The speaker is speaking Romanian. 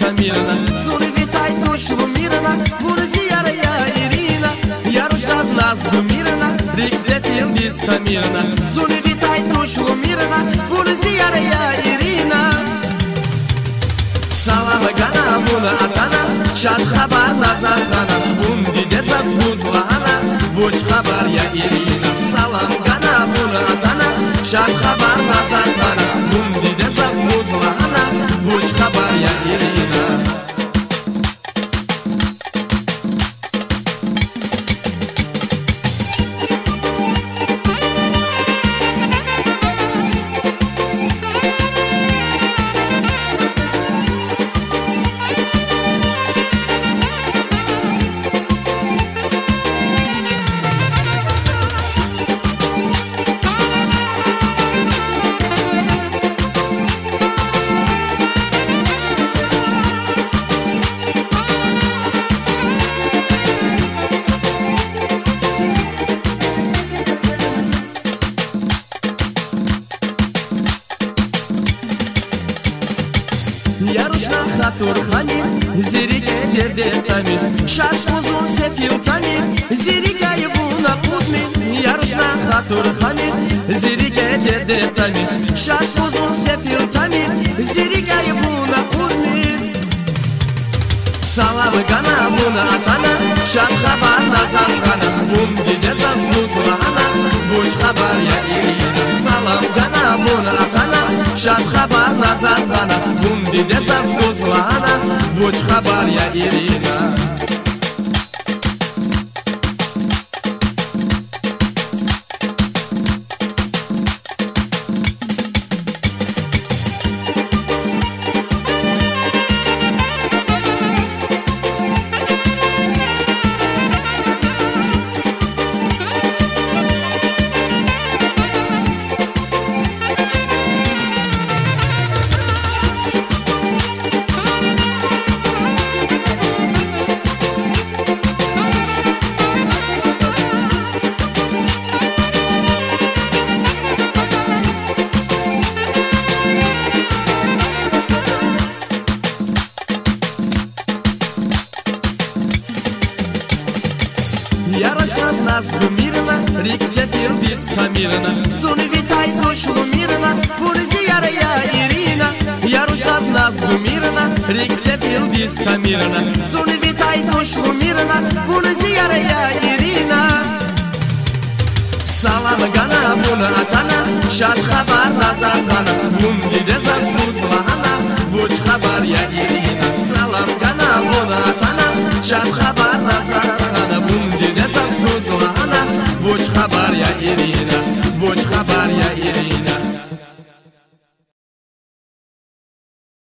Mirna, zone vitaj došlo Mirna, Burzijara ja Irina, Jarošta z nas bu Mirna, Rik se fil dista Mirna, zone vitaj došlo Mirna, Burzijara ja Irina. Salam gana buna atana, şad haber nazazlana, Bundi dezaz buzlana, Buç haber ya Irina. Salam gana buna atana, şad haber nazazlana, Bundi dezaz buzlana, Buç haber ya Irina. Yarushna khatur khani zirike derde tami shash uzun sefil tami zirike yubuna pudmi Yarushna khatur khani zirike derde tami shash uzun sefil tami zirike yubuna pudmi Salam gana buna atana shad khabar nazazgana Bundi dezaz buzlana buch khabar ya Irina Salam gana buna atana shad khabar nazazgana Bundi dezaz buzlana buch khabar ya Irina. Yaroshta z nas bu Mirna, Rik se fil dista Mirna, zone vitaj došlo Mirna, Burzijara ja Irina. Yaroshta z nas bu Mirna, Rik se fil dista Mirna, zone vitaj došlo Mirna, Burzijara ja Irina. Salam gana buna atana, shad khabar nazazgana, Bundi dezaz buzlana, buch khabar ya Irina. Salam gana buna atana, shad khabar nazazgana, Bundi dezaz buzlana, buch khabar ya Irina, buch khabar ya Irina.